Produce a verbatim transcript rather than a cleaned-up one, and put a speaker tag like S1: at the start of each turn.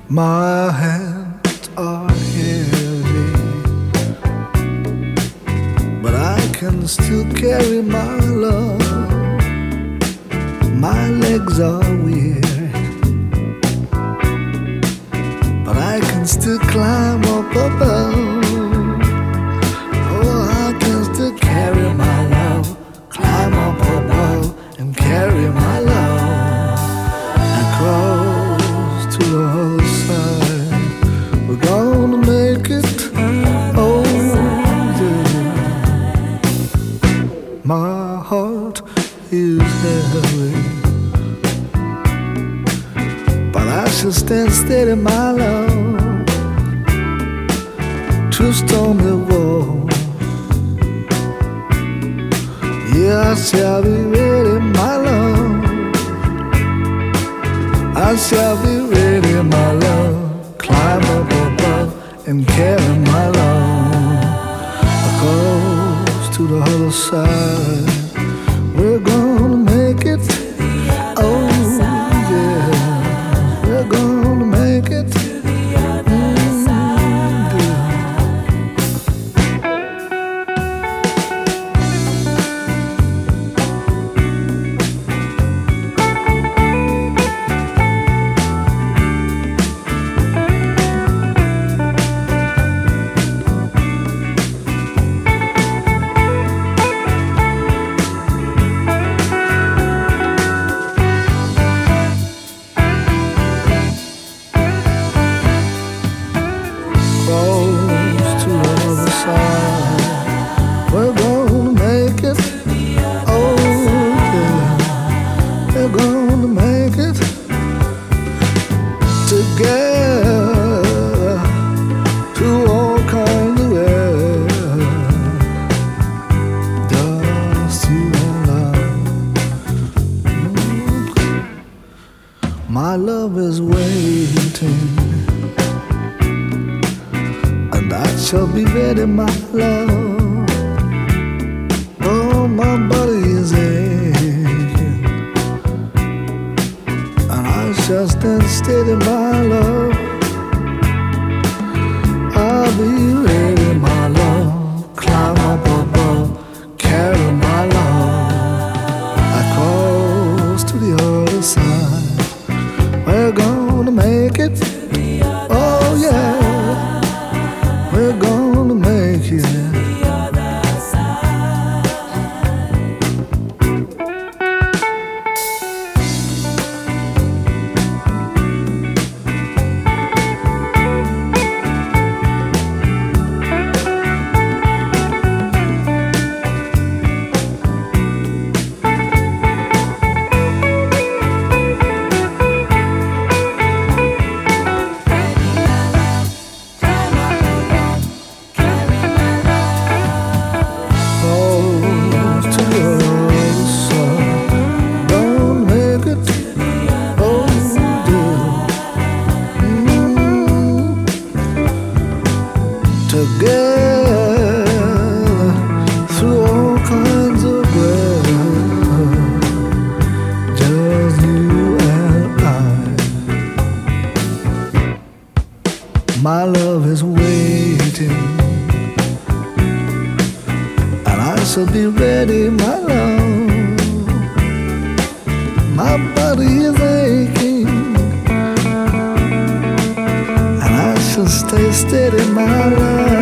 S1: My hands are heavy, but I can still carry my love. My legs are weary, but I can still climb up above. Oh, I can still carry my love, climb up above and carry my love across to the other side. We're gonna make it. Oh, yeah. My heart is heavy, but I shall stand steady, my love, through stormy walls. Yeah, I shall be ready, my love. I shall be ready, my love. Climb up above and carry my love across to the other side. We're gonna make it. Oh, yeah. We're gonna make it. We're gonna make it. Oh, yeah. We're gonna make it together through all kinds of weather. Just you and I. My love is waiting, and I shall be ready, my love. Oh, my body is aching, and I shall stand steady, my love. I'll be ready, my love. Climb up above, carry my love across to the other side. We're gonna make it. Oh, yeah. We're gonna make it. Together through all kinds of weather, just you and I. My love is waiting, and I shall be ready, my love. My body is aching, and I shall stay steady, my love.